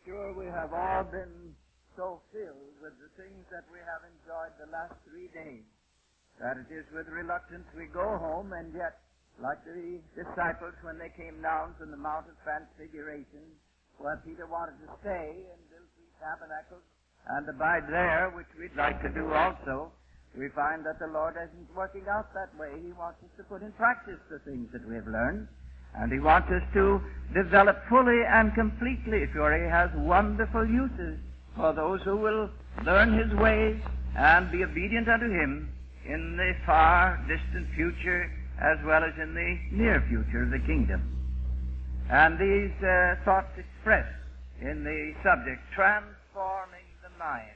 sure we have all been so filled with the things that we have enjoyed the last 3 days that it is with reluctance we go home, and yet, like the disciples when they came down from the Mount of Transfiguration, where Peter wanted to stay and build 3 tabernacles and abide there, which we'd like to do also, we find that the Lord isn't working out that way. He wants us to put in practice the things that we have learned, and He wants us to develop fully and completely, for He has wonderful uses for those who will learn His ways and be obedient unto Him in the far distant future as well as in the near future of the kingdom. And these thoughts expressed in the subject, transforming the mind.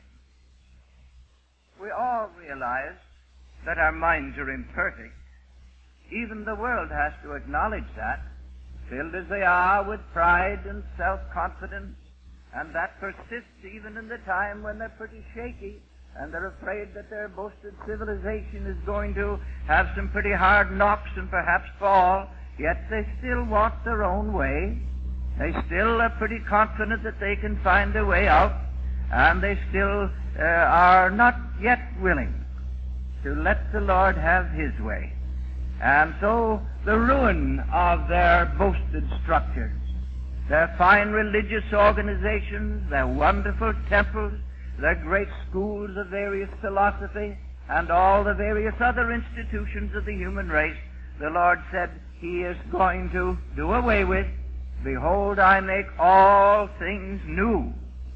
We all realize that our minds are imperfect. Even the world has to acknowledge that, filled as they are with pride and self-confidence, and that persists even in the time when they're pretty shaky and they're afraid that their boasted civilization is going to have some pretty hard knocks and perhaps fall, yet they still walk their own way. They still are pretty confident that they can find their way out, and they still are not yet willing to let the Lord have His way. And so the ruin of their boasted structures, their fine religious organizations, their wonderful temples, their great schools of various philosophy, and all the various other institutions of the human race, the Lord said He is going to do away with. Behold, I make all things new.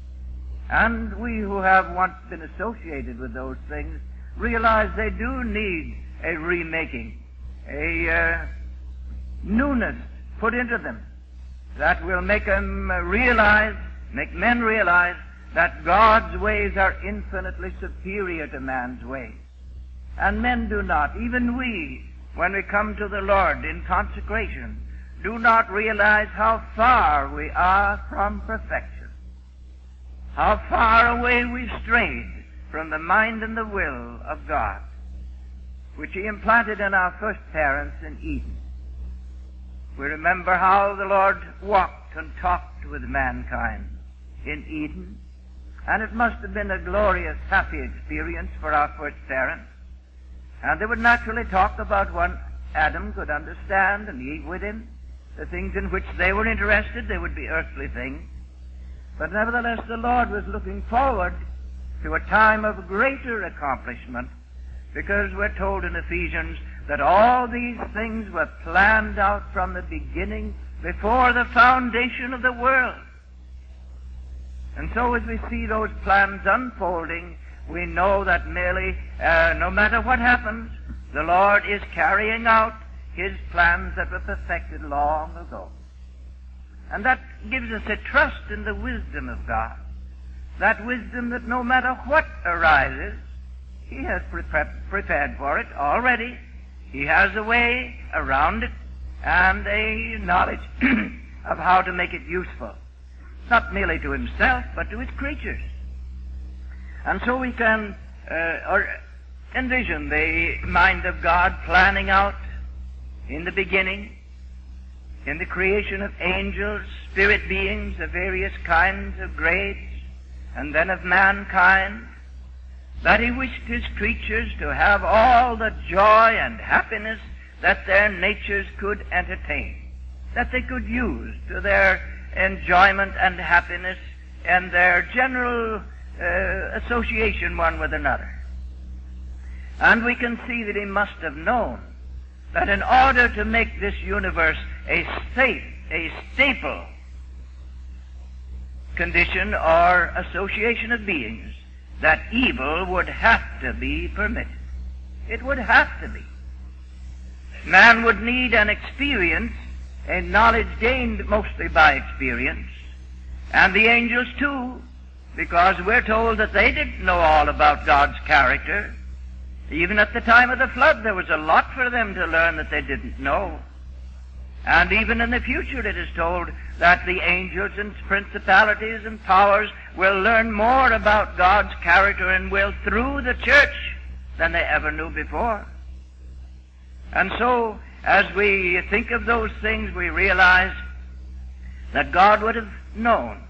And we who have once been associated with those things realize they do need a remaking, a newness put into them that will make them make men realize that God's ways are infinitely superior to man's ways. And men do not, even we, when we come to the Lord in consecration, do not realize how far we are from perfection, how far away we've strayed from the mind and the will of God, which He implanted in our first parents in Eden. We remember how the Lord walked and talked with mankind in Eden, and it must have been a glorious, happy experience for our first parents. And they would naturally talk about what Adam could understand and eat with him. The things in which they were interested, they would be earthly things. But nevertheless, the Lord was looking forward to a time of greater accomplishment, because we're told in Ephesians that all these things were planned out from the beginning, before the foundation of the world. And so as we see those plans unfolding, we know that merely, no matter what happens, the Lord is carrying out His plans that were perfected long ago. And that gives us a trust in the wisdom of God. That wisdom that no matter what arises, He has prepared for it already. He has a way around it and a knowledge of how to make it useful, not merely to Himself, but to His creatures. And so we can envision the mind of God planning out in the beginning, in the creation of angels, spirit beings of various kinds of grades, and then of mankind, that He wished His creatures to have all the joy and happiness that their natures could entertain, that they could use to their enjoyment and happiness and their general association one with another. And we can see that He must have known that in order to make this universe a stable condition or association of beings, that evil would have to be permitted. It would have to be. Man would need an experience, a knowledge gained mostly by experience, and the angels too, because we're told that they didn't know all about God's character. Even at the time of the flood, there was a lot for them to learn that they didn't know. And even in the future, it is told that the angels and principalities and powers will learn more about God's character and will through the church than they ever knew before. And so, as we think of those things, we realize that God would have known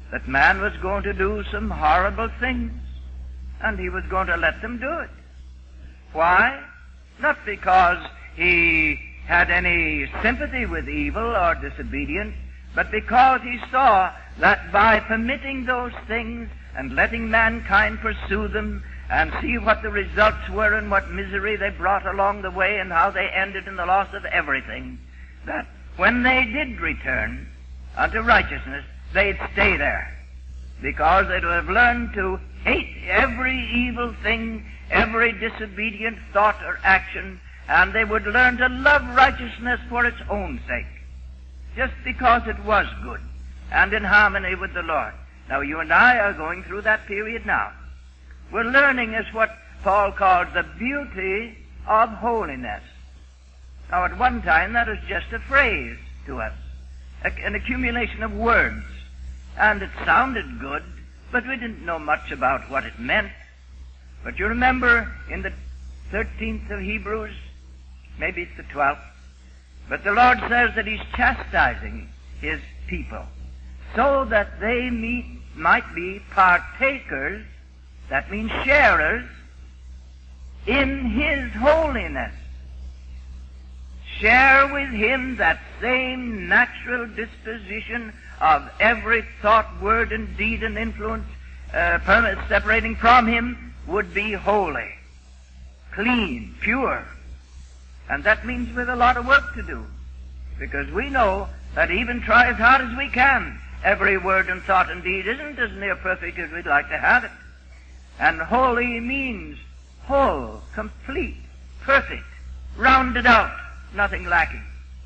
that man was going to do some horrible things, and he was going to let them do it. Why? Not because he had any sympathy with evil or disobedience, but because he saw that by permitting those things and letting mankind pursue them and see what the results were and what misery they brought along the way and how they ended in the loss of everything, that when they did return unto righteousness, they'd stay there, because they'd have learned to hate every evil thing, every disobedient thought or action, and they would learn to love righteousness for its own sake, just because it was good and in harmony with the Lord. Now, you and I are going through that period now. We're learning as what Paul calls the beauty of holiness. Now, at one time, that was just a phrase to us, an accumulation of words, and it sounded good, but we didn't know much about what it meant. But you remember in the 13th of Hebrews, maybe it's the 12th, but the Lord says that He's chastising His people so that they might be partakers, that means sharers, in His holiness. Share with Him that same natural disposition of every thought, word, and deed and influence separating from Him would be holy, clean, pure. And that means with a lot of work to do, because we know that even try as hard as we can, every word and thought and deed isn't as near perfect as we'd like to have it. And holy means whole, complete, perfect, rounded out, nothing lacking.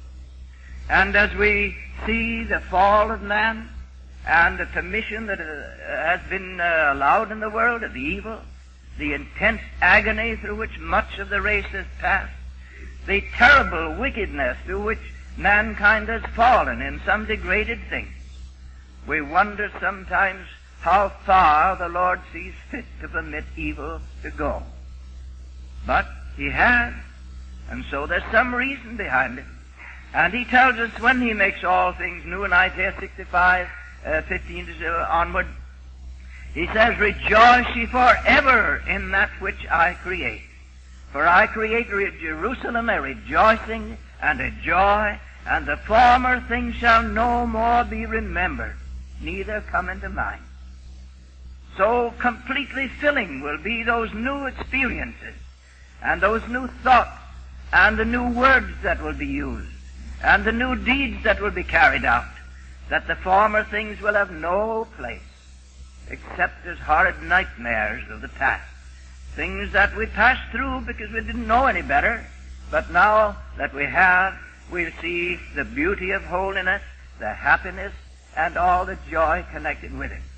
And as we see the fall of man and the commission that has been allowed in the world of evil, the intense agony through which much of the race has passed, the terrible wickedness through which mankind has fallen in some degraded things, we wonder sometimes how far the Lord sees fit to permit evil to go. But He has, and so there's some reason behind it. And He tells us when He makes all things new in Isaiah 65, 15 onward, He says, "Rejoice ye forever in that which I create. For I create Jerusalem a rejoicing and a joy, and the former things shall no more be remembered, neither come into mind." So completely filling will be those new experiences, and those new thoughts, and the new words that will be used, and the new deeds that will be carried out, that the former things will have no place, except as horrid nightmares of the past. Things that we passed through because we didn't know any better, but now that we have, we'll see the beauty of holiness, the happiness, and all the joy connected with it.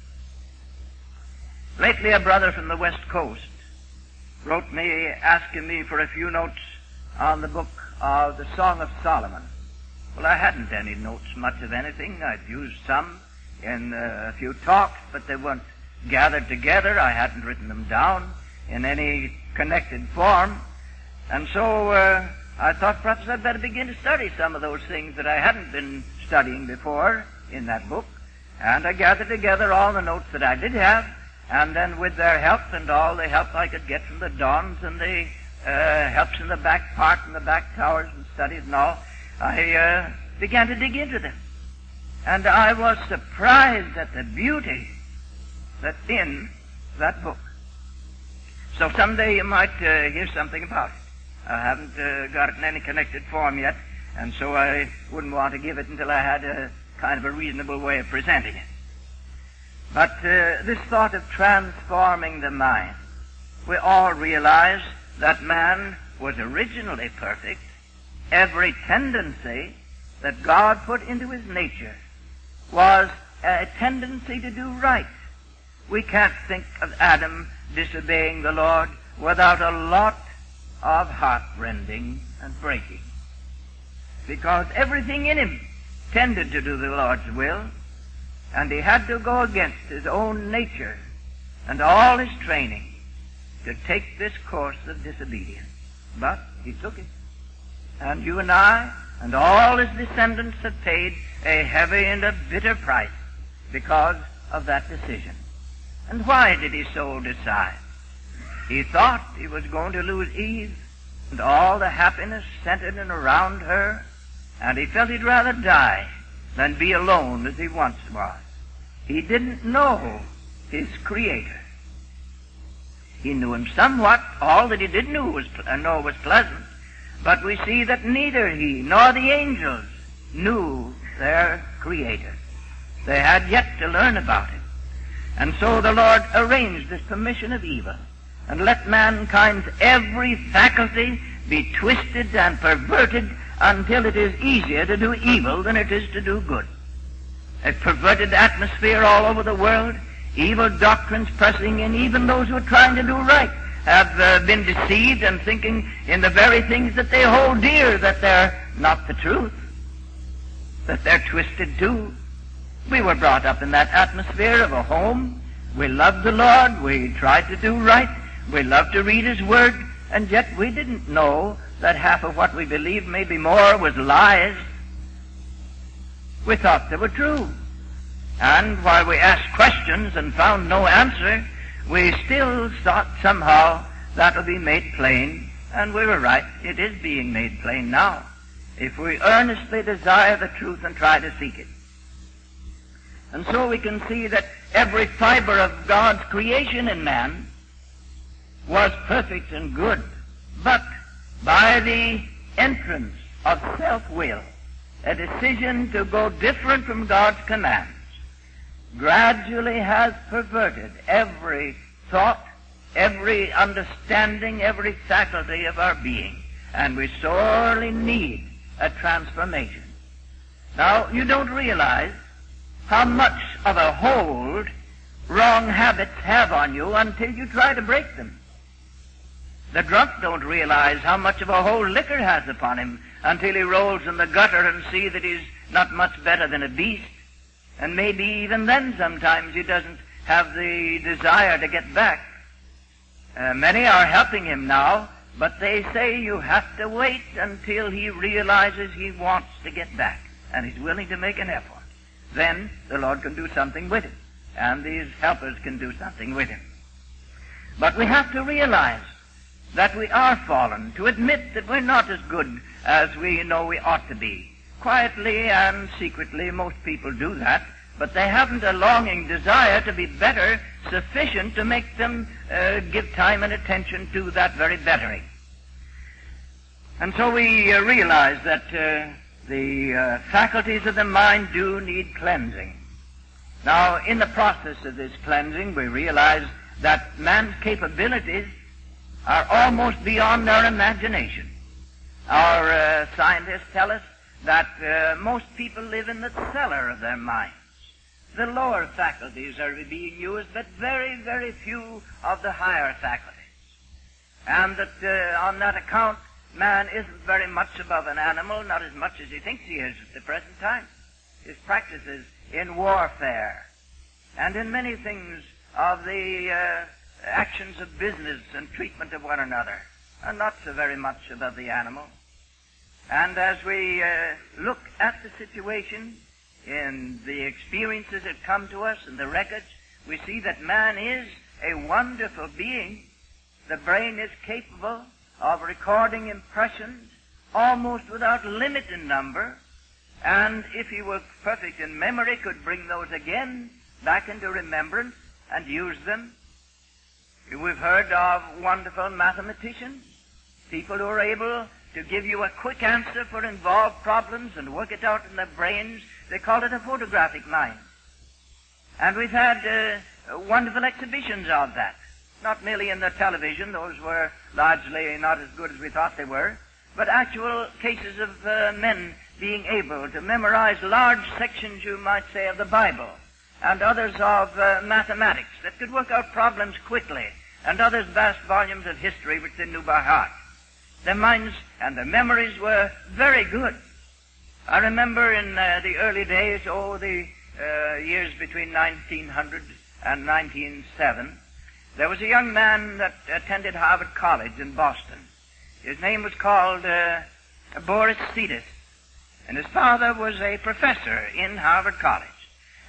Lately, a brother from the West Coast wrote me asking me for a few notes on the book of the Song of Solomon. Well, I hadn't any notes, much of anything. I'd used some in a few talks, but they weren't gathered together. I hadn't written them down in any connected form. And so I thought perhaps I'd better begin to study some of those things that I hadn't been studying before in that book. And I gathered together all the notes that I did have, and then with their help and all the help I could get from the Dons and the helps in the back part and the back towers and studies and all, I began to dig into them. And I was surprised at the beauty that's in that book. So someday you might hear something about it. I haven't got it in any connected form yet, and so I wouldn't want to give it until I had a kind of a reasonable way of presenting it. But this thought of transforming the mind, we all realize that man was originally perfect. Every tendency that God put into his nature was a tendency to do right. We can't think of Adam disobeying the Lord without a lot of heart-rending and breaking, because everything in him tended to do the Lord's will, and he had to go against his own nature and all his training to take this course of disobedience. But he took it. And you and I and all his descendants have paid a heavy and a bitter price because of that decision. And why did he so decide? He thought he was going to lose Eve and all the happiness centered in around her, and he felt he'd rather die than be alone as he once was. He didn't know his Creator. He knew him somewhat. All that he did know was pleasant. But we see that neither he nor the angels knew their Creator. They had yet to learn about him. And so the Lord arranged this commission of evil and let mankind's every faculty be twisted and perverted until it is easier to do evil than it is to do good. A perverted atmosphere all over the world, evil doctrines pressing in. Even those who are trying to do right have been deceived and thinking in the very things that they hold dear that they're not the truth, that they're twisted too. We were brought up in that atmosphere of a home. We loved the Lord. We tried to do right. We loved to read His Word. And yet we didn't know that half of what we believed, maybe more, was lies. We thought they were true. And while we asked questions and found no answer, we still thought somehow that would be made plain. And we were right. It is being made plain now, if we earnestly desire the truth and try to seek it. And so we can see that every fiber of God's creation in man was perfect and good. But by the entrance of self-will, a decision to go different from God's commands, gradually has perverted every thought, every understanding, every faculty of our being. And we sorely need a transformation. Now, you don't realize how much of a hold wrong habits have on you until you try to break them. The drunk don't realize how much of a hold liquor has upon him until he rolls in the gutter and sees that he's not much better than a beast. And maybe even then sometimes he doesn't have the desire to get back. Many are helping him now, but they say you have to wait until he realizes he wants to get back and he's willing to make an effort. Then the Lord can do something with him, and these helpers can do something with him. But we have to realize that we are fallen, to admit that we're not as good as we know we ought to be. Quietly and secretly, most people do that, but they haven't a longing desire to be better sufficient to make them give time and attention to that very bettering. And so we realize that the faculties of the mind do need cleansing. Now, in the process of this cleansing, we realize that man's capabilities are almost beyond our imagination. Our scientists tell us that most people live in the cellar of their minds. The lower faculties are being used, but very, very few of the higher faculties. And that on that account, man isn't very much above an animal, not as much as he thinks he is at the present time. His practices in warfare and in many things of the actions of business and treatment of one another are not so very much above the animal. And as we look at the situation in the experiences that come to us and the records, we see that man is a wonderful being. The brain is capable of recording impressions almost without limit in number, and if he were perfect in memory, could bring those again back into remembrance and use them. We've heard of wonderful mathematicians, people who are able to give you a quick answer for involved problems and work it out in their brains. They call it a photographic mind. And we've had wonderful exhibitions of that. Not merely in the television, those were largely not as good as we thought they were, but actual cases of men being able to memorize large sections, you might say, of the Bible, and others of mathematics that could work out problems quickly, and others vast volumes of history which they knew by heart. Their minds and their memories were very good. I remember in the early days, the years between 1900 and 1907, there was a young man that attended Harvard College in Boston. His name was called Boris Sidis, and his father was a professor in Harvard College.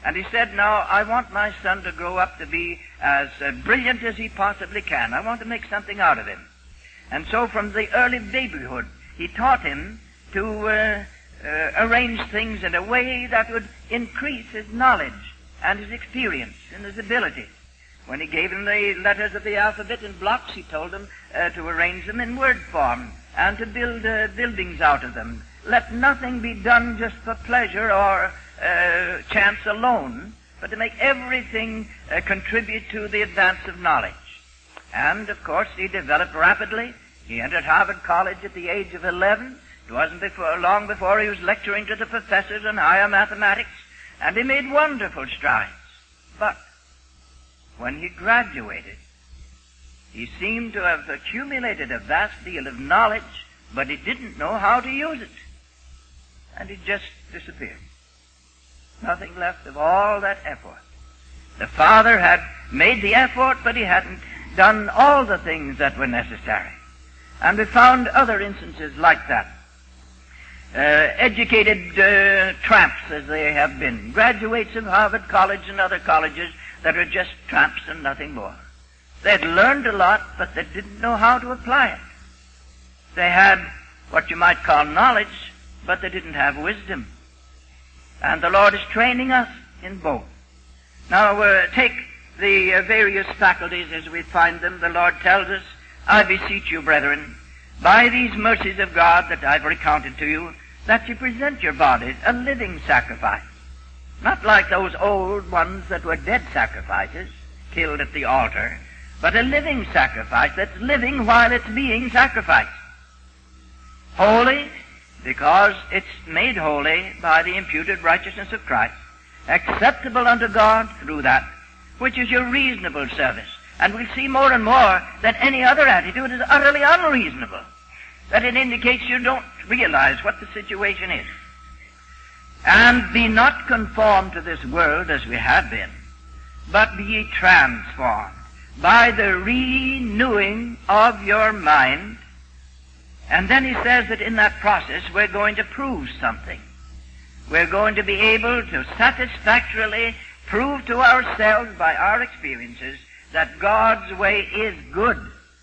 And he said, now, I want my son to grow up to be as brilliant as he possibly can. I want to make something out of him. And so from the early babyhood, he taught him to arrange things in a way that would increase his knowledge and his experience and his ability. When he gave him the letters of the alphabet in blocks, he told him to arrange them in word form and to build buildings out of them. Let nothing be done just for pleasure or chance alone, but to make everything contribute to the advance of knowledge. And, of course, he developed rapidly. He entered Harvard College at the age of 11. It wasn't long before he was lecturing to the professors on higher mathematics, and he made wonderful strides. But when he graduated, he seemed to have accumulated a vast deal of knowledge, but he didn't know how to use it. And it just disappeared. Nothing left of all that effort. The father had made the effort, but he hadn't done all the things that were necessary. And we found other instances like that. Educated tramps, as they have been, graduates of Harvard College and other colleges that are just tramps and nothing more. They'd learned a lot, but they didn't know how to apply it. They had what you might call knowledge, but they didn't have wisdom. And the Lord is training us in both. Now, take the various faculties as we find them. The Lord tells us, I beseech you, brethren, by these mercies of God that I've recounted to you, that you present your bodies a living sacrifice. Not like those old ones that were dead sacrifices, killed at the altar, but a living sacrifice that's living while it's being sacrificed. Holy, because it's made holy by the imputed righteousness of Christ, acceptable unto God through that, which is your reasonable service. And we'll see more and more that any other attitude is utterly unreasonable, that it indicates you don't realize what the situation is. And be not conformed to this world as we have been, but be ye transformed by the renewing of your mind. And then he says that in that process we're going to prove something. We're going to be able to satisfactorily prove to ourselves by our experiences that God's way is good,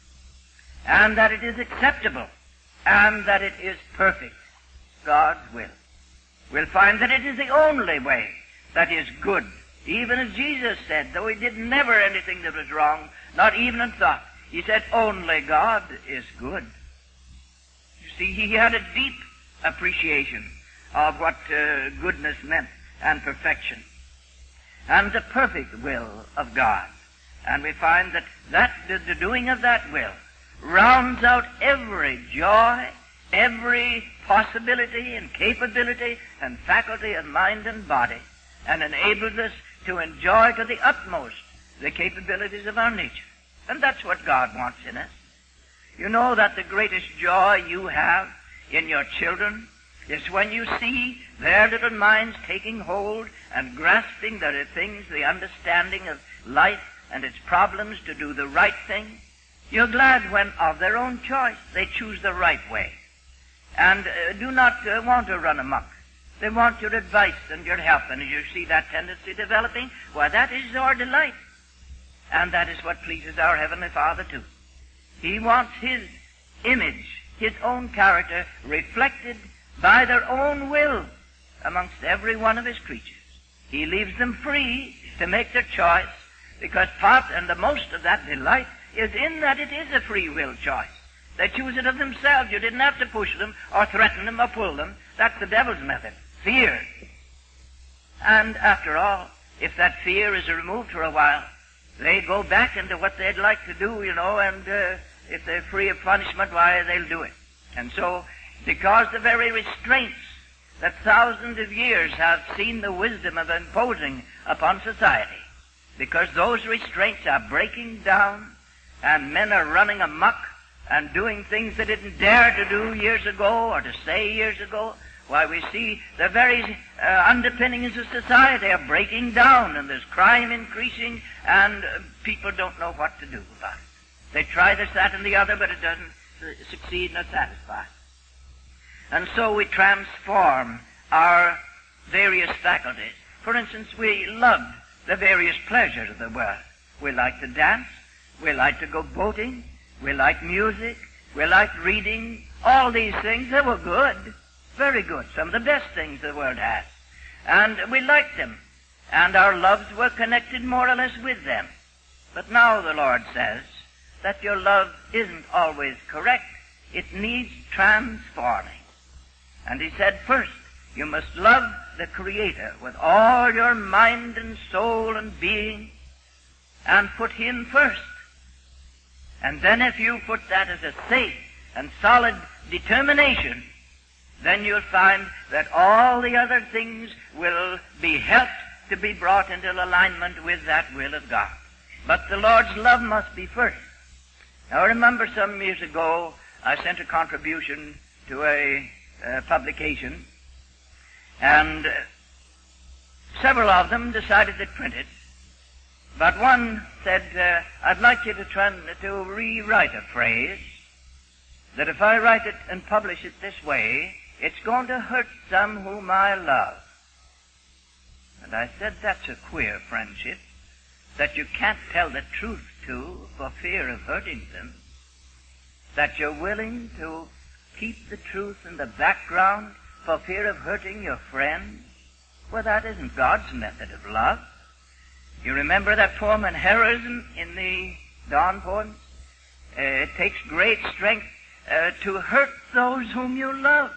and that it is acceptable, and that it is perfect, God's will. We'll find that it is the only way that is good, even as Jesus said, though he did never anything that was wrong, not even in thought. He said, only God is good. You see, he had a deep appreciation of what goodness meant and perfection, and the perfect will of God. And we find that the doing of that will rounds out every joy, every possibility and capability and faculty of mind and body, and enables us to enjoy to the utmost the capabilities of our nature. And that's what God wants in us. You know that the greatest joy you have in your children is when you see their little minds taking hold and grasping the things, the understanding of life and its problems to do the right thing. You're glad when, of their own choice, they choose the right way and do not want to run amok. They want your advice and your help, and as you see that tendency developing, why, that is our delight. And that is what pleases our Heavenly Father, too. He wants His image, His own character, reflected by their own will amongst every one of His creatures. He leaves them free to make their choice, because part and the most of that delight is in that it is a free will choice. They choose it of themselves. You didn't have to push them or threaten them or pull them. That's the devil's method. Fear. And after all, if that fear is removed for a while, they go back into what they'd like to do, and if they're free of punishment, why, they'll do it. And so, because the very restraints that thousands of years have seen the wisdom of imposing upon society, because those restraints are breaking down, and men are running amok and doing things they didn't dare to do years ago or to say years ago, why, we see the very underpinnings of society are breaking down, and there's crime increasing, and people don't know what to do about it. They try this, that, and the other, but it doesn't succeed nor satisfy. And so we transform our various faculties For instance, we loved the various pleasures of the world. We liked to dance. We liked to go boating. We liked music. We liked reading. All these things, they were good. Very good. Some of the best things the world has. And we liked them. And our loves were connected more or less with them. But now the Lord says that your love isn't always correct. It needs transforming. And he said, first, you must love the Creator with all your mind and soul and being, and put Him first. And then if you put that as a safe and solid determination, then you'll find that all the other things will be helped to be brought into alignment with that will of God. But the Lord's love must be first. Now, I remember some years ago, I sent a contribution to a publication, and several of them decided to print it. But one said, I'd like you to rewrite a phrase, that if I write it and publish it this way, it's going to hurt some whom I love. And I said, that's a queer friendship, that you can't tell the truth to for fear of hurting them, that you're willing to keep the truth in the background for fear of hurting your friends. Well, that isn't God's method of love. You remember that poem on heroism in the Dawn poems? It takes great strength to hurt those whom you love.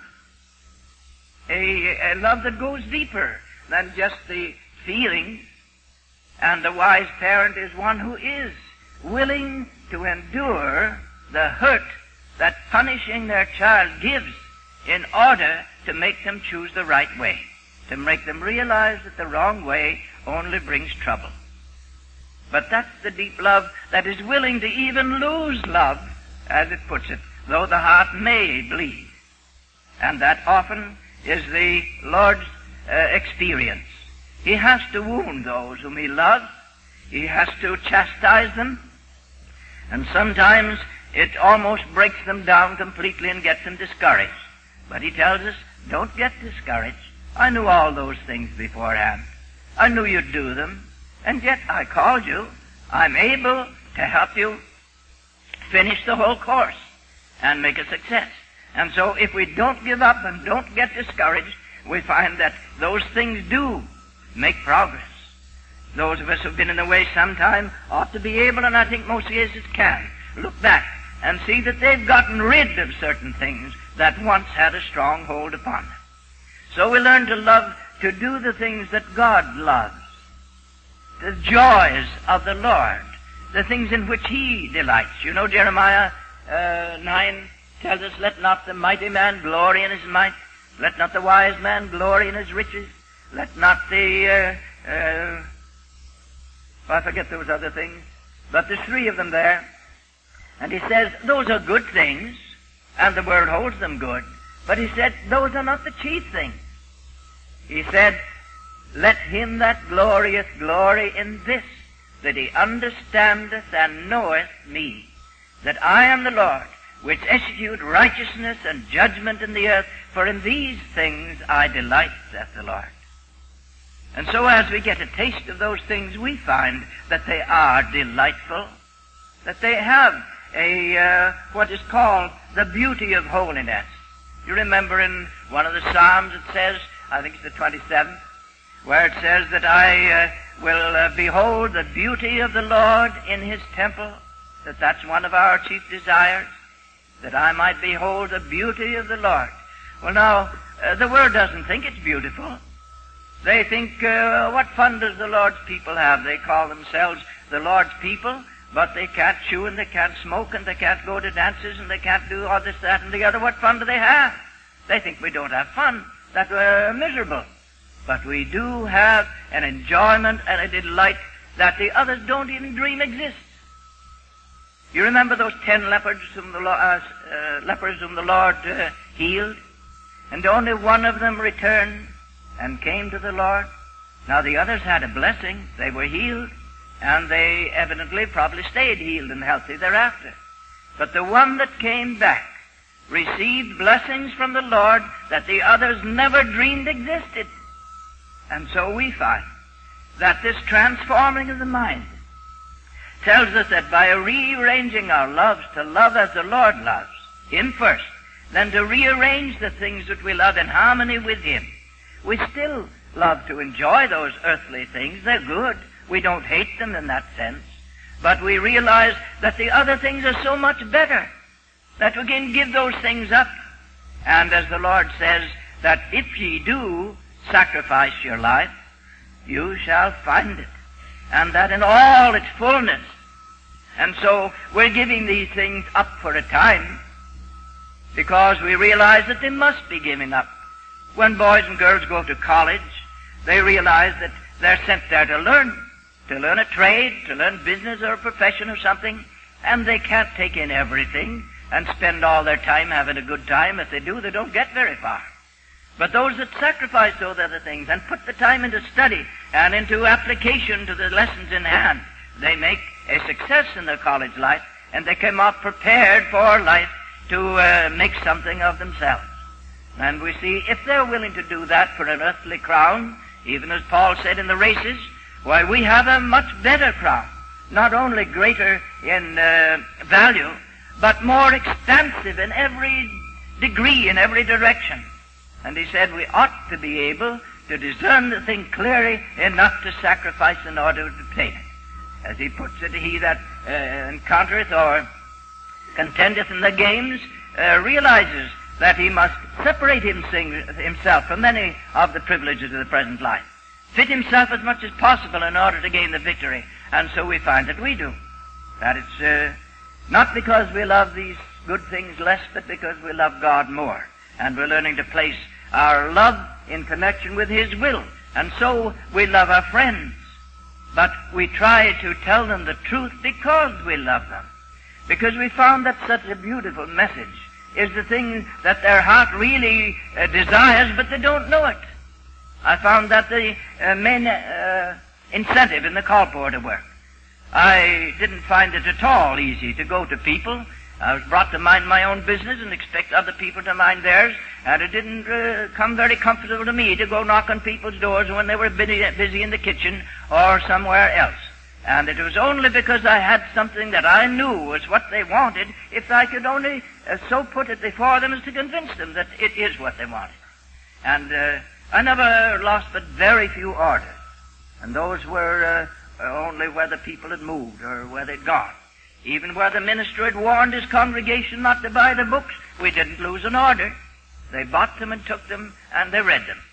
A love that goes deeper than just the feeling. And the wise parent is one who is willing to endure the hurt that punishing their child gives in order to make them choose the right way, to make them realize that the wrong way only brings trouble. But that's the deep love that is willing to even lose love, as it puts it, though the heart may bleed. And that often is the Lord's experience. He has to wound those whom He loves. He has to chastise them. And sometimes it almost breaks them down completely and gets them discouraged. But He tells us, don't get discouraged. I knew all those things beforehand. I knew you'd do them. And yet I called you. I'm able to help you finish the whole course and make a success. And so if we don't give up and don't get discouraged, we find that those things do make progress. Those of us who've been in the way sometime ought to be able, and I think most cases can, look back and see that they've gotten rid of certain things that once had a strong hold upon them. So we learn to love, to do the things that God loves, the joys of the Lord, the things in which He delights. You know, Jeremiah 9 tells us, let not the mighty man glory in his might, let not the wise man glory in his riches, let not the, I forget those other things, but there's three of them there. And he says, those are good things, and the world holds them good, but he said, those are not the chief things. He said, let him that glorieth glory in this, that he understandeth and knoweth me, that I am the Lord, which execute righteousness and judgment in the earth, for in these things I delight, saith the Lord. And so as we get a taste of those things, we find that they are delightful, that they have what is called the beauty of holiness. You remember in one of the Psalms it says, I think it's the 27th, where it says that I will behold the beauty of the Lord in His temple, that that's one of our chief desires, that I might behold the beauty of the Lord. Well, now, the world doesn't think it's beautiful. They think, what fun does the Lord's people have? They call themselves the Lord's people, but they can't chew and they can't smoke and they can't go to dances and they can't do all this, that, and the other. What fun do they have? They think we don't have fun, that we're miserable. But we do have an enjoyment and a delight that the others don't even dream exists. You remember those 10 lepers whom the Lord healed? And only one of them returned and came to the Lord. Now the others had a blessing. They were healed, and they evidently probably stayed healed and healthy thereafter. But the one that came back received blessings from the Lord that the others never dreamed existed. And so we find that this transforming of the mind tells us that by rearranging our loves to love as the Lord loves, Him first, then to rearrange the things that we love in harmony with Him. We still love to enjoy those earthly things. They're good. We don't hate them in that sense. But we realize that the other things are so much better that we can give those things up. And as the Lord says, that if ye do sacrifice your life, you shall find it, and that in all its fullness. And so we're giving these things up for a time because we realize that they must be given up. When boys and girls go to college, they realize that they're sent there to learn a trade, to learn business or a profession or something, and they can't take in everything and spend all their time having a good time. If they do, they don't get very far. But those that sacrifice those other things and put the time into study and into application to the lessons in hand, they make a success in their college life, and they come out prepared for life to make something of themselves. And we see if they're willing to do that for an earthly crown, even as Paul said in the races, why, we have a much better crown, not only greater in value, but more expansive in every degree, in every direction. And he said we ought to be able to discern the thing clearly enough to sacrifice in order to obtain it. As he puts it, he that encountereth or contendeth in the games realizes that he must separate himself from many of the privileges of the present life, fit himself as much as possible in order to gain the victory. And so we find that we do. That it's not because we love these good things less, but because we love God more. And we're learning to place our love in connection with His will. And so we love our friends. But we try to tell them the truth because we love them. Because we found that such a beautiful message is the thing that their heart really desires, but they don't know it. I found that the main incentive in the colporteur work. I didn't find it at all easy to go to people. I was brought to mind my own business and expect other people to mind theirs, and it didn't come very comfortable to me to go knock on people's doors when they were busy in the kitchen or somewhere else. And it was only because I had something that I knew was what they wanted, if I could only so put it before them as to convince them that it is what they wanted. And I never lost but very few orders, and those were only where the people had moved or where they'd gone. Even where the minister had warned his congregation not to buy the books, we didn't lose an order. They bought them and took them, and they read them.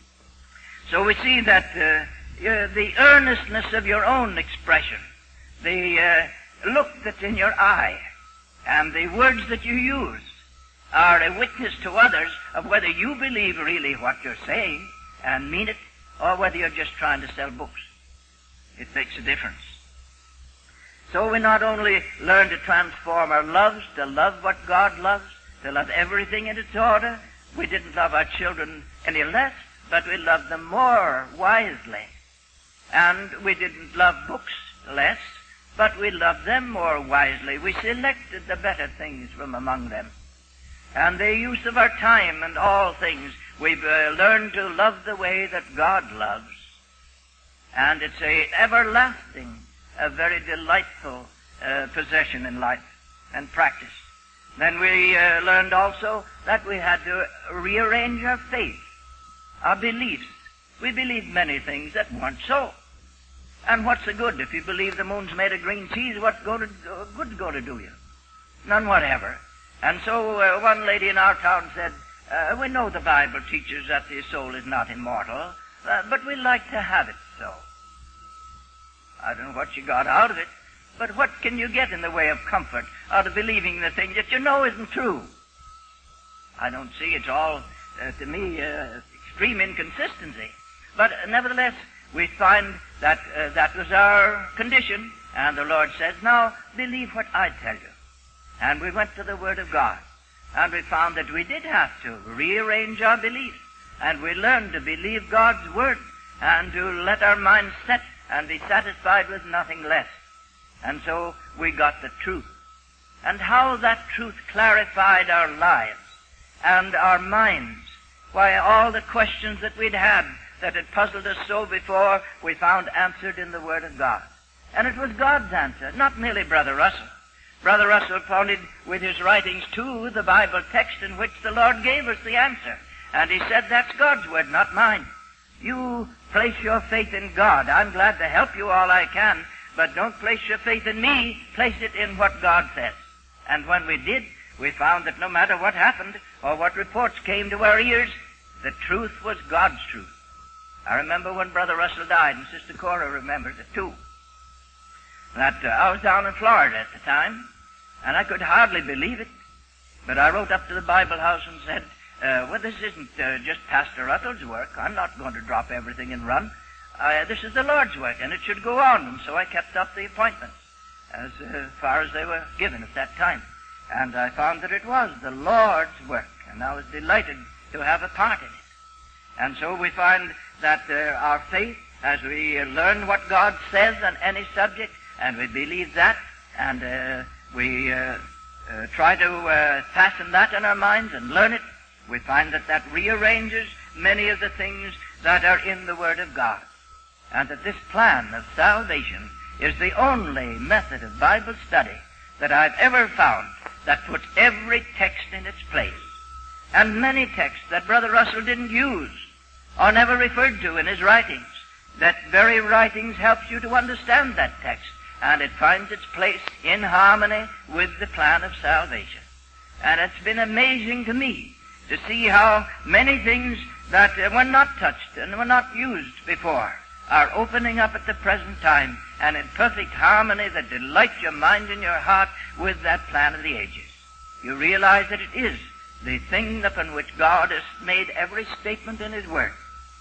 So we see that the earnestness of your own expression, the look that's in your eye, and the words that you use are a witness to others of whether you believe really what you're saying and mean it, or whether you're just trying to sell books. It makes a difference. So we not only learn to transform our loves to love what God loves, to love everything in its order. We didn't love our children any less, but we loved them more wisely. And we didn't love books less, but we loved them more wisely. We selected the better things from among them. And the use of our time and all things, we've learned to love the way that God loves. And it's an everlasting, a very delightful possession in life and practice. Then we learned also that we had to rearrange our faith, our beliefs. We believed many things that weren't so. And what's the good? If you believe the moon's made of green cheese, what's good going to do you? None whatever. And so one lady in our town said, we know the Bible teaches that the soul is not immortal, but we like to have it so. I don't know what she got out of it, but what can you get in the way of comfort out of believing the thing that you know isn't true? I don't see. It's all, to me, extreme inconsistency. But nevertheless, we find that that was our condition, and the Lord says, now, believe what I tell you. And we went to the Word of God, and we found that we did have to rearrange our beliefs, and we learned to believe God's Word, and to let our minds set and be satisfied with nothing less. And so we got the truth. And how that truth clarified our lives and our minds. Why, all the questions that we'd had that had puzzled us so before, we found answered in the Word of God. And it was God's answer, not merely Brother Russell. Brother Russell pointed with his writings to the Bible text in which the Lord gave us the answer. And he said, that's God's Word, not mine. You place your faith in God. I'm glad to help you all I can, but don't place your faith in me. Place it in what God says. And when we did, we found that no matter what happened or what reports came to our ears, the truth was God's truth. I remember when Brother Russell died, and Sister Cora remembers it too, that I was down in Florida at the time, and I could hardly believe it. But I wrote up to the Bible house and said, well, this isn't just Pastor Russell's work. I'm not going to drop everything and run. This is the Lord's work, and it should go on. And so I kept up the appointments as far as they were given at that time. And I found that it was the Lord's work, and I was delighted to have a part in it. And so we find that our faith, as we learn what God says on any subject, and we believe that, and we try to fasten that in our minds and learn it, we find that that rearranges many of the things that are in the Word of God. And that this plan of salvation is the only method of Bible study that I've ever found that puts every text in its place. And many texts that Brother Russell didn't use or never referred to in his writings. That very writings helps you to understand that text, and it finds its place in harmony with the plan of salvation. And it's been amazing to me to see how many things that were not touched and were not used before are opening up at the present time, and in perfect harmony that delights your mind and your heart with that plan of the ages. You realize that it is the thing upon which God has made every statement in His Word.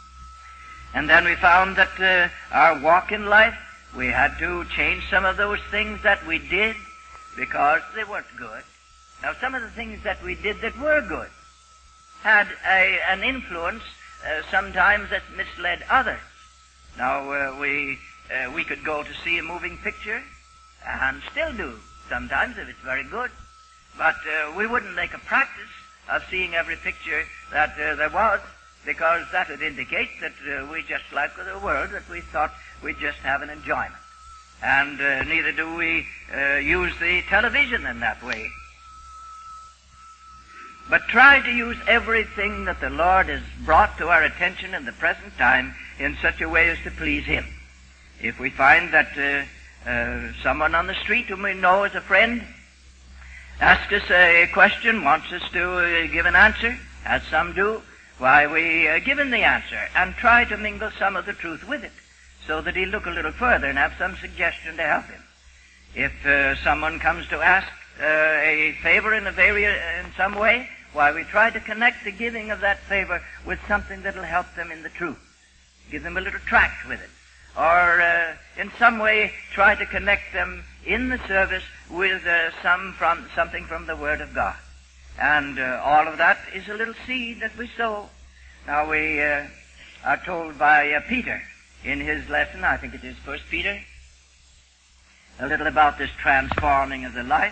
And then we found that our walk in life, we had to change some of those things that we did because they weren't good. Now, some of the things that we did that were good had an influence sometimes that misled others. Now, we could go to see a moving picture, and still do sometimes if it's very good, but we wouldn't make a practice of seeing every picture that there was, because that would indicate that we just like the world, that we thought we'd just have an enjoyment. And neither do we use the television in that way. But try to use everything that the Lord has brought to our attention in the present time in such a way as to please Him. If we find that someone on the street whom we know as a friend asks us a question, wants us to give an answer, as some do, why, we give him the answer and try to mingle some of the truth with it so that he'll look a little further and have some suggestion to help him. If someone comes to ask a favor in some way, why, we try to connect the giving of that favor with something that'll help them in the truth. Give them a little tract with it. Or in some way try to connect them in the service with something from the Word of God. And all of that is a little seed that we sow. Now we are told by Peter in his lesson, I think it is 1 Peter, a little about this transforming of the life.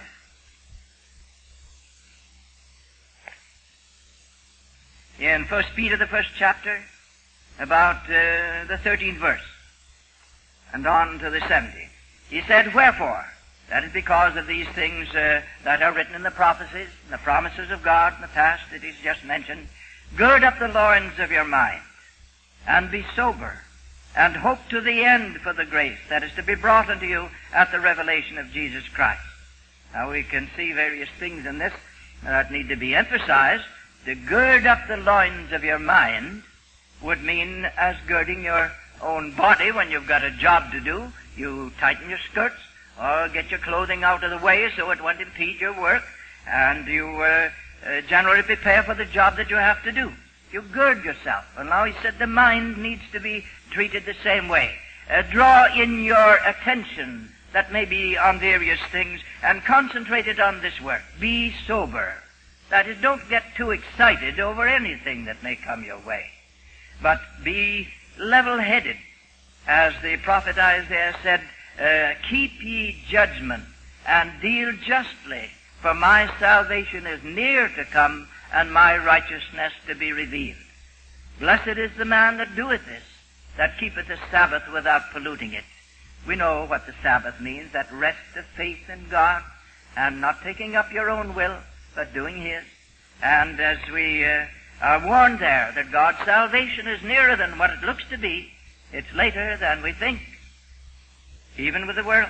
In 1 Peter, the first chapter, about the 13th verse, and on to the 17th. He said, wherefore, that is because of these things that are written in the prophecies, the promises of God in the past that He's just mentioned, gird up the loins of your mind, and be sober, and hope to the end for the grace that is to be brought unto you at the revelation of Jesus Christ. Now we can see various things in this that need to be emphasized. To gird up the loins of your mind would mean as girding your own body when you've got a job to do. You tighten your skirts or get your clothing out of the way so it won't impede your work, and you generally prepare for the job that you have to do. You gird yourself. And now he said the mind needs to be treated the same way. Draw in your attention that may be on various things and concentrate it on this work. Be sober. That is, don't get too excited over anything that may come your way, but be level-headed. As the prophet Isaiah said, keep ye judgment and deal justly, for my salvation is near to come and my righteousness to be revealed. Blessed is the man that doeth this, that keepeth the Sabbath without polluting it. We know what the Sabbath means, that rest of faith in God, and not taking up your own will, but doing His. And as we are warned there that God's salvation is nearer than what it looks to be, it's later than we think, even with the world.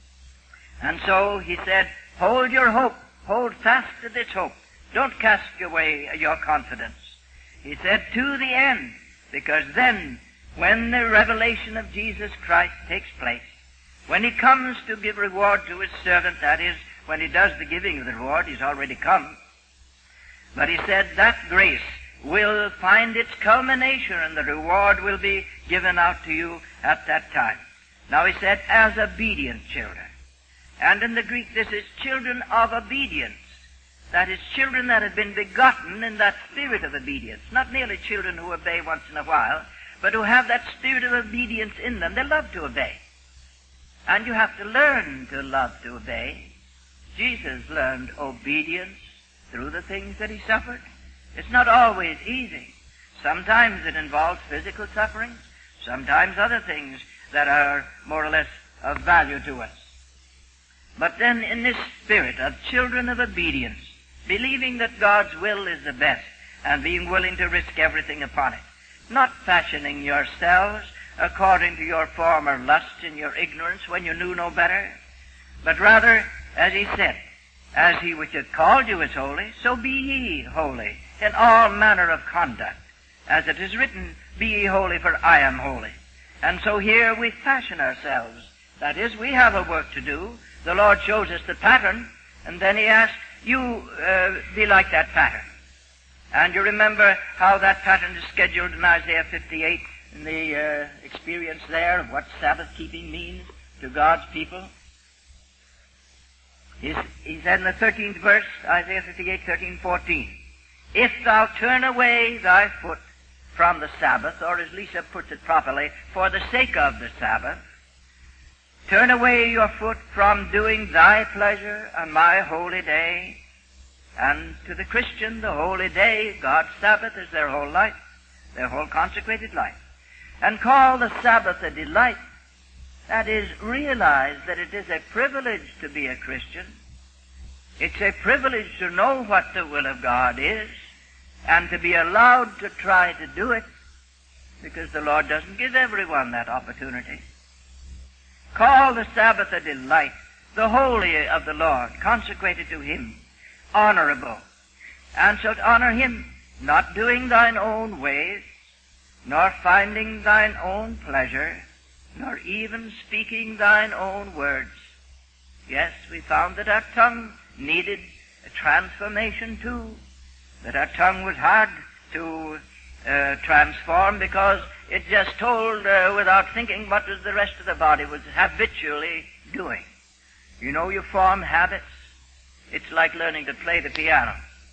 And so he said, hold your hope, hold fast to this hope. Don't cast away your confidence. He said, to the end, because then, when the revelation of Jesus Christ takes place, when He comes to give reward to His servant, that is, when He does the giving of the reward, He's already come. But he said that grace will find its culmination and the reward will be given out to you at that time. Now he said, as obedient children. And in the Greek this is children of obedience. That is, children that have been begotten in that spirit of obedience. Not merely children who obey once in a while, but who have that spirit of obedience in them. They love to obey. And you have to learn to love to obey. Jesus learned obedience through the things that He suffered. It's not always easy. Sometimes it involves physical suffering, sometimes other things that are more or less of value to us. But then in this spirit of children of obedience, believing that God's will is the best, and being willing to risk everything upon it, not fashioning yourselves according to your former lusts in your ignorance when you knew no better, but rather, as he said, as He which hath called you is holy, so be ye holy in all manner of conduct. As it is written, be ye holy, for I am holy. And so here we fashion ourselves. That is, we have a work to do. The Lord shows us the pattern, and then He asks, you be like that pattern. And you remember how that pattern is scheduled in Isaiah 58, in the experience there of what Sabbath keeping means to God's people. He said in the 13th verse, Isaiah 58, 13, 14, if thou turn away thy foot from the Sabbath, or as Lisa puts it properly, for the sake of the Sabbath, turn away your foot from doing thy pleasure on my holy day. And to the Christian, the holy day, God's Sabbath, is their whole life, their whole consecrated life. And call the Sabbath a delight. That is, realize that it is a privilege to be a Christian. It's a privilege to know what the will of God is, and to be allowed to try to do it, because the Lord doesn't give everyone that opportunity. Call the Sabbath a delight, the holy of the Lord, consecrated to Him, honorable, and shalt honor Him, not doing thine own ways, nor finding thine own pleasure, nor even speaking thine own words. Yes, we found that our tongue needed a transformation too, that our tongue was hard to transform because it just told without thinking what was the rest of the body was habitually doing. You know, you form habits. It's like learning to play the piano.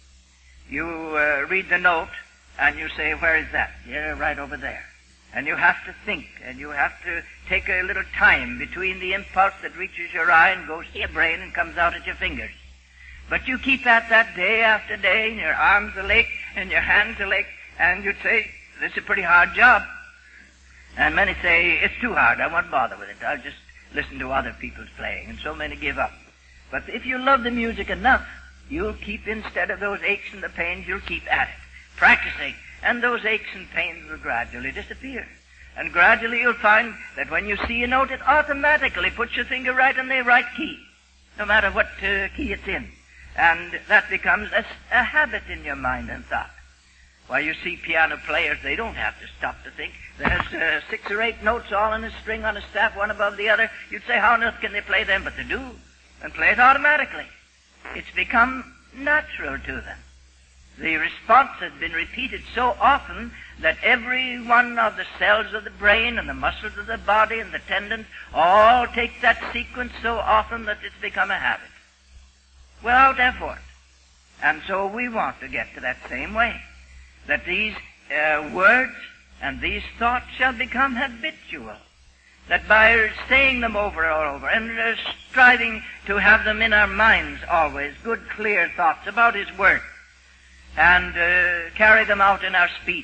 You read the note and you say, where is that? Yeah, right over there. And you have to think, and you have to take a little time between the impulse that reaches your eye and goes to your brain and comes out at your fingers. But you keep at that day after day, and your arms are ache, and your hands are ache, and you'd say, this is a pretty hard job. And many say, it's too hard, I won't bother with it, I'll just listen to other people's playing, and so many give up. But if you love the music enough, you'll keep, instead of those aches and the pains, you'll keep at it, practicing. And those aches and pains will gradually disappear. And gradually you'll find that when you see a note, it automatically puts your finger right in the right key, no matter what key it's in. And that becomes a habit in your mind and thought. While you see piano players, they don't have to stop to think. There's 6 or 8 notes all in a string on a staff, one above the other. You'd say, how on earth can they play them? But they do, and play it automatically. It's become natural to them. The response has been repeated so often that every one of the cells of the brain and the muscles of the body and the tendons all take that sequence so often that it's become a habit, without effort. And so we want to get to that same way, that these words and these thoughts shall become habitual, that by saying them over and over and striving to have them in our minds always, good, clear thoughts about His Word, and carry them out in our speech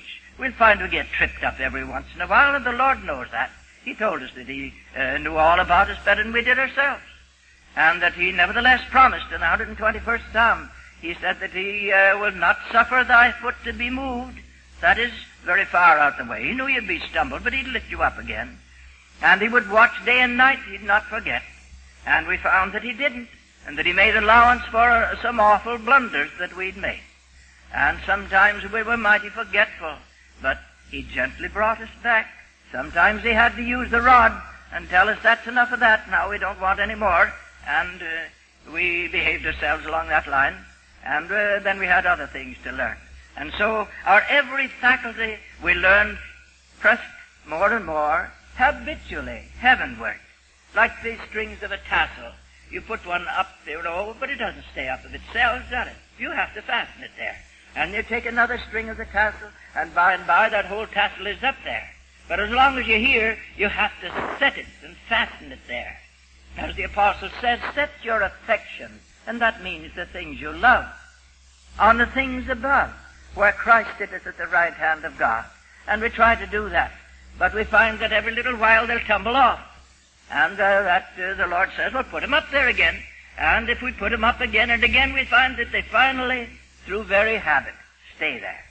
we'll find we get tripped up every once in a while, and the Lord knows that. He told us that He knew all about us better than we did ourselves, and that He nevertheless promised in the 121st Psalm, He said that He will not suffer thy foot to be moved. That is very far out the way. He knew you'd be stumbled, but He'd lift you up again. And He would watch day and night. He'd not forget. And we found that He didn't, and that He made allowance for some awful blunders that we'd made. And sometimes we were mighty forgetful, but He gently brought us back. Sometimes He had to use the rod and tell us that's enough of that, now we don't want any more. And we behaved ourselves along that line. And then we had other things to learn. And so our every faculty we learned pressed more and more habitually heavenward, like the strings of a tassel. You put one up there, but it doesn't stay up of itself, does it? You have to fasten it there. And you take another string of the tassel, and by that whole tassel is up there. But as long as you're here, you have to set it and fasten it there. As the Apostle says, set your affection, and that means the things you love, on the things above, where Christ sitteth at the right hand of God. And we try to do that. But we find that every little while they'll tumble off. And the Lord says, well, put them up there again. And if we put them up again and again, we find that they finally, through very habit, stay there.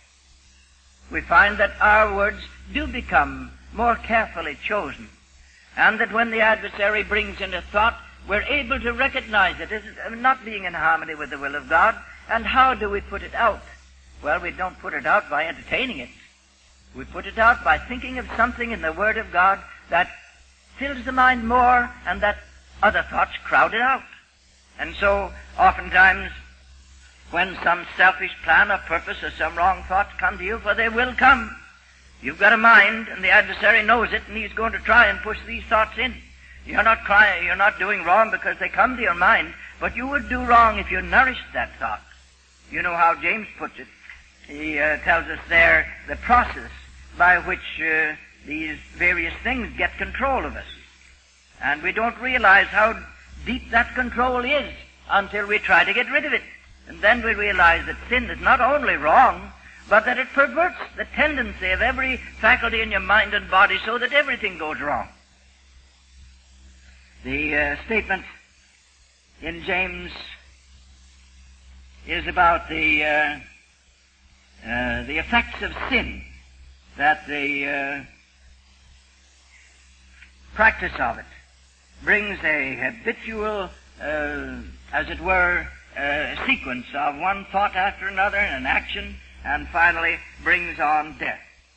We find that our words do become more carefully chosen, and that when the adversary brings in a thought, we're able to recognize it as not being in harmony with the will of God. And how do we put it out? Well, we don't put it out by entertaining it. We put it out by thinking of something in the Word of God that fills the mind more, and that other thoughts crowd it out. And so, oftentimes, when some selfish plan or purpose or some wrong thoughts come to you, for they will come, you've got a mind, and the adversary knows it, and he's going to try and push these thoughts in. You're not doing wrong because they come to your mind, but you would do wrong if you nourished that thought. You know how James puts it. He tells us there the process by which these various things get control of us. And we don't realize how deep that control is until we try to get rid of it. And then we realize that sin is not only wrong, but that it perverts the tendency of every faculty in your mind and body so that everything goes wrong. The statement in James is about the effects of sin, that the practice of it brings a habitual, as it were, sequence of one thought after another, an action, and finally brings on death.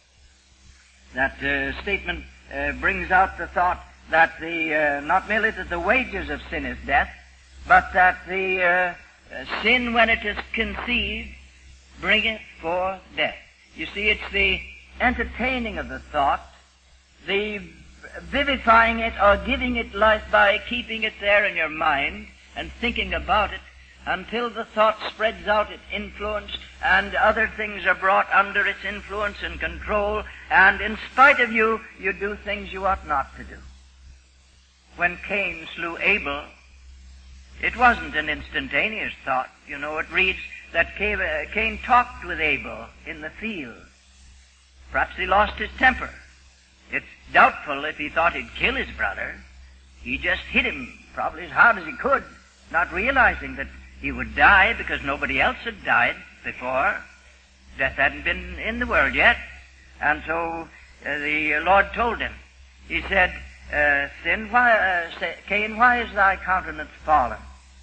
That statement brings out the thought that not merely that the wages of sin is death, but that the sin, when it is conceived, bringeth forth death. You see, it's the entertaining of the thought, the vivifying it or giving it life by keeping it there in your mind and thinking about it until the thought spreads out its influence and other things are brought under its influence and control, and in spite of you, you do things you ought not to do. When Cain slew Abel, it wasn't an instantaneous thought. You know, it reads that Cain talked with Abel in the field. Perhaps he lost his temper. It's doubtful if he thought he'd kill his brother. He just hit him probably as hard as he could, not realizing that he would die because nobody else had died before. Death hadn't been in the world yet. And so the Lord told him, He said, Cain, why is thy countenance fallen?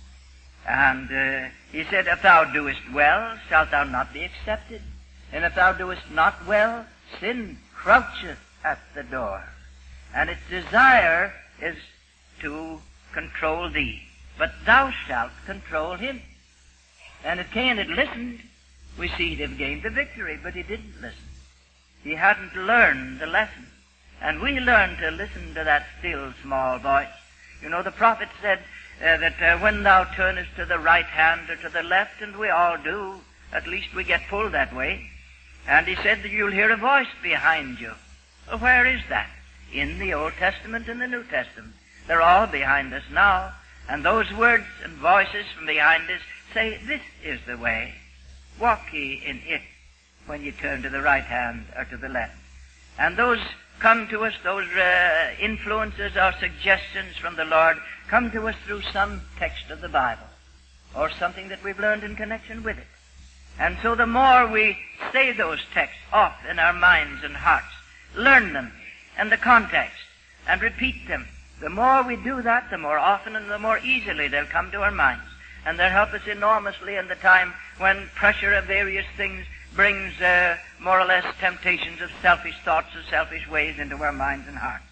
And he said, if thou doest well, shalt thou not be accepted? And if thou doest not well, sin croucheth at the door, and its desire is to control thee. But thou shalt control him. And if Cain had listened, we see he'd have gained the victory, but he didn't listen. He hadn't learned the lesson. And we learn to listen to that still small voice. You know, the prophet said that when thou turnest to the right hand or to the left, and we all do, at least we get pulled that way. And he said that you'll hear a voice behind you. Well, where is that? In the Old Testament and the New Testament. They're all behind us now. And those words and voices from behind us say, this is the way. Walk ye in it. when you turn to the right hand or to the left. And those come to us, those influences or suggestions from the Lord come to us through some text of the Bible or something that we've learned in connection with it. And so the more we say those texts off in our minds and hearts, learn them and the context, and repeat them, the more we do that, the more often and the more easily they'll come to our minds. And they'll help us enormously in the time when pressure of various things brings more or less temptations of selfish thoughts or selfish ways into our minds and hearts.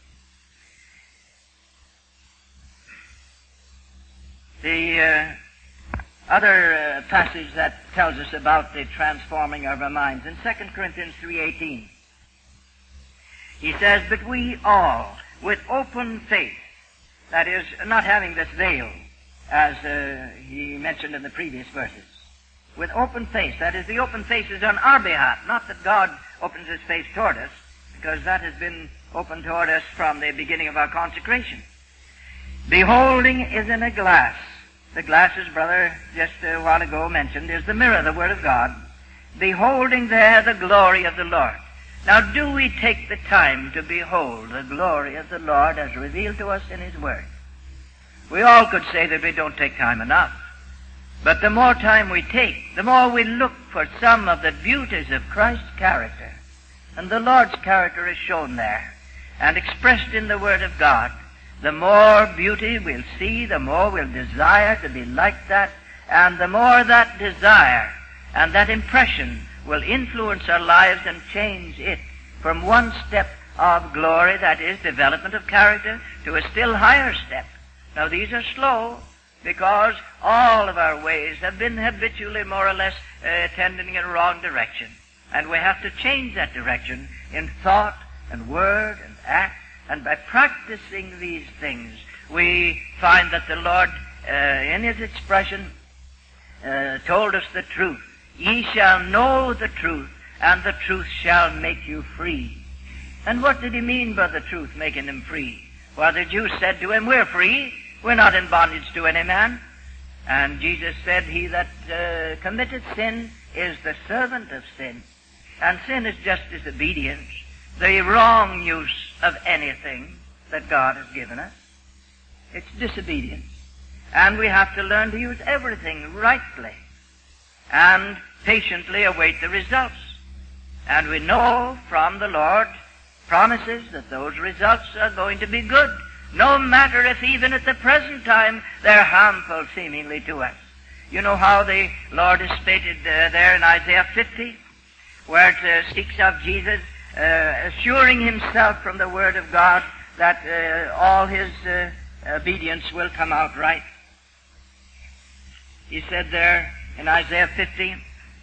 The other passage that tells us about the transforming of our minds, in 2 Corinthians 3:18, he says, "But we all, with open face," that is, not having this veil, as he mentioned in the previous verses, with open face, that is, the open face is on our behalf, not that God opens his face toward us, because that has been open toward us from the beginning of our consecration. "Beholding is in a glass." The glass, as Brother just a while ago mentioned, is the mirror, the Word of God. "Beholding there the glory of the Lord." Now, do we take the time to behold the glory of the Lord as revealed to us in his Word? We all could say that we don't take time enough. But the more time we take, the more we look for some of the beauties of Christ's character. And the Lord's character is shown there and expressed in the Word of God. The more beauty we'll see, the more we'll desire to be like that, and the more that desire and that impression will influence our lives and change it from one step of glory, that is, development of character, to a still higher step. Now, these are slow, because all of our ways have been habitually more or less tending in a wrong direction. And we have to change that direction in thought and word and act. And by practicing these things, we find that the Lord, in his expression, told us the truth. "Ye shall know the truth, and the truth shall make you free." And what did he mean by the truth making him free? Well, the Jews said to him, "We're free. We're not in bondage to any man." And Jesus said, "He that committeth sin is the servant of sin." And sin is just disobedience, the wrong use of anything that God has given us. It's disobedience. And we have to learn to use everything rightly and patiently await the results. And we know from the Lord promises that those results are going to be good, no matter if even at the present time they're harmful seemingly to us. You know how the Lord is stated there in Isaiah 50, where it speaks of Jesus assuring himself from the Word of God that all his obedience will come out right. He said there in Isaiah 50,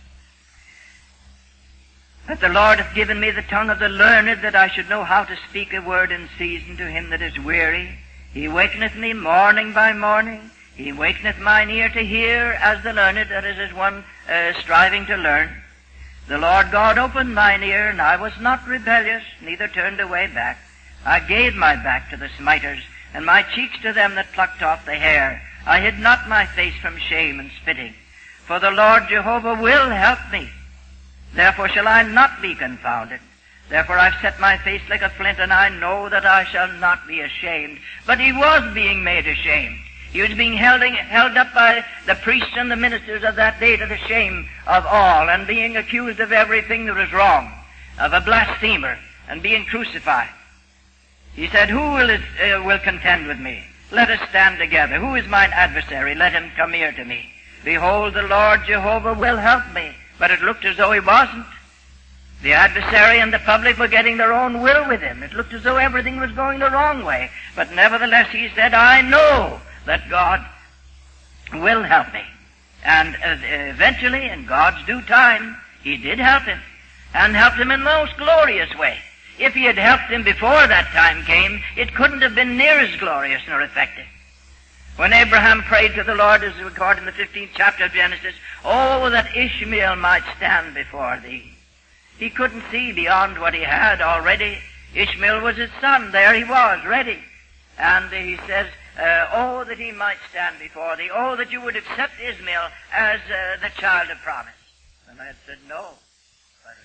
"That the Lord hath given me the tongue of the learned, that I should know how to speak a word in season to him that is weary. He wakeneth me morning by morning. He wakeneth mine ear to hear as the learned," that is, as one striving to learn. "The Lord God opened mine ear, and I was not rebellious, neither turned away back. I gave my back to the smiters, and my cheeks to them that plucked off the hair. I hid not my face from shame and spitting. For the Lord Jehovah will help me. Therefore shall I not be confounded. Therefore I've set my face like a flint, and I know that I shall not be ashamed." But he was being made ashamed. He was being held up by the priests and the ministers of that day to the shame of all, and being accused of everything that was wrong, of a blasphemer, and being crucified. He said, "Who will contend with me? Let us stand together. Who is mine adversary? Let him come near to me. Behold, the Lord Jehovah will help me." But it looked as though he wasn't. The adversary and the public were getting their own will with him. It looked as though everything was going the wrong way. But nevertheless, he said, "I know that God will help me." And eventually, in God's due time, he did help him, and helped him in the most glorious way. If he had helped him before that time came, it couldn't have been near as glorious nor effective. When Abraham prayed to the Lord, as recorded in the 15th chapter of Genesis, "Oh, that Ishmael might stand before thee." He couldn't see beyond what he had already. Ishmael was his son. There he was, ready. And he says, "Oh, that he might stand before thee. Oh, that you would accept Ishmael as the child of promise." And I said, "No,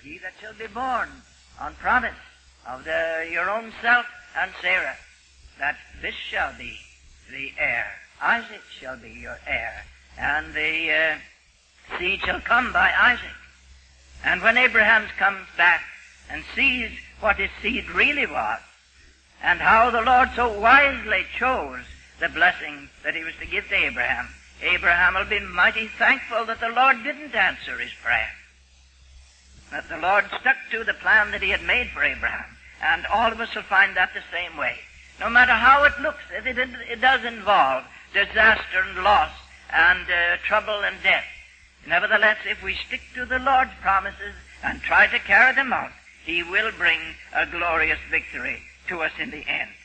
he that shall be born on promise of your own self and Sarah, that this shall be the heir. Isaac shall be your heir, and the seed shall come by Isaac. And when Abraham comes back and sees what his seed really was, and how the Lord so wisely chose the blessing that he was to give to Abraham, Abraham will be mighty thankful that the Lord didn't answer his prayer, that the Lord stuck to the plan that he had made for Abraham. And all of us will find that the same way. No matter how it looks, it does involve disaster and loss and trouble and death. Nevertheless, if we stick to the Lord's promises and try to carry them out, he will bring a glorious victory to us in the end.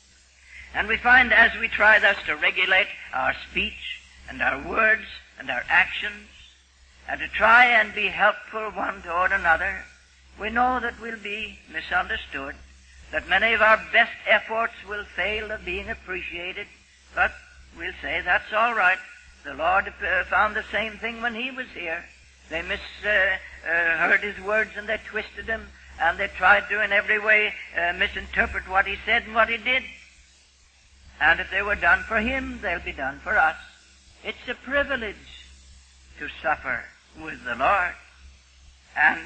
And we find as we try thus to regulate our speech and our words and our actions, and to try and be helpful one toward another, we know that we'll be misunderstood, that many of our best efforts will fail of being appreciated, but we'll say that's all right. The Lord found the same thing when he was here. They misheard his words and they twisted them, and they tried to in every way misinterpret what he said and what he did. And if they were done for him, they'll be done for us. It's a privilege to suffer with the Lord. And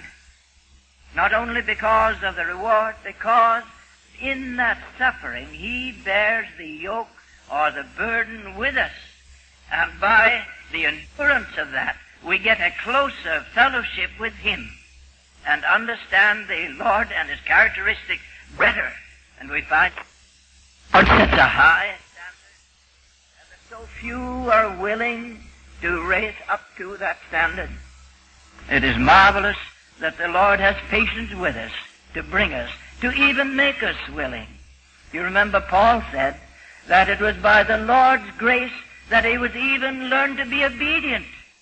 not only because of the reward, because in that suffering he bears the yoke or the burden with us. And by the endurance of that, we get a closer fellowship with him and understand the Lord and his characteristics better. And we find God sets a high standard, and that so few are willing to raise up to that standard. It is marvelous that the Lord has patience with us to bring us, to even make us willing. You remember Paul said that it was by the Lord's grace that he was even learned to be obedient.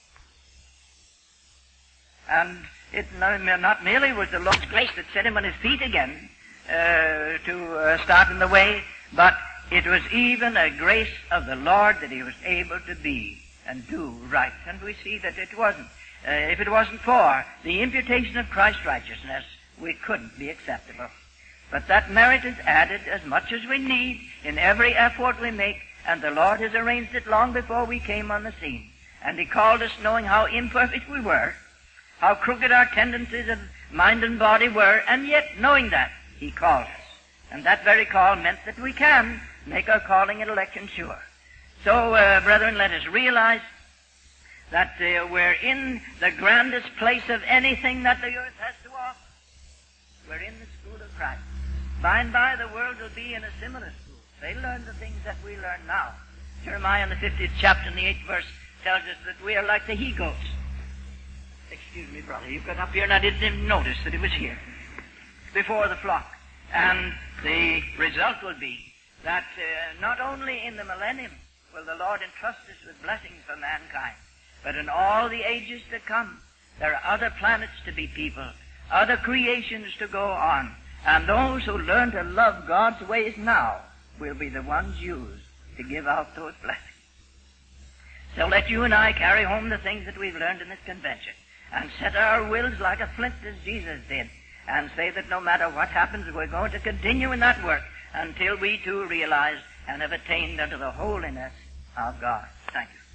And it not merely was the Lord's grace that set him on his feet again to start in the way, but it was even a grace of the Lord that he was able to be and do right. And we see that it wasn't. If it wasn't for the imputation of Christ's righteousness, we couldn't be acceptable. But that merit is added as much as we need in every effort we make, and the Lord has arranged it long before we came on the scene. And he called us knowing how imperfect we were, how crooked our tendencies of mind and body were, and yet knowing that, he called us. And that very call meant that we can make our calling and election sure. So, brethren, let us realize that we're in the grandest place of anything that the earth has to offer. We're in the school of Christ. By and by, the world will be in a similar school. They learn the things that we learn now. Jeremiah in the 50th chapter and the 8th verse tells us that we are like the he-goats. Excuse me, brother, you've got up here and I didn't even notice that it was here. Before the flock. And the result will be that not only in the millennium will the Lord entrust us with blessings for mankind, but in all the ages to come, there are other planets to be peopled, other creations to go on, and those who learn to love God's ways now will be the ones used to give out those blessings. So let you and I carry home the things that we've learned in this convention, and set our wills like a flint as Jesus did, and say that no matter what happens, we're going to continue in that work until we too realize and have attained unto the holiness of God. Thank you.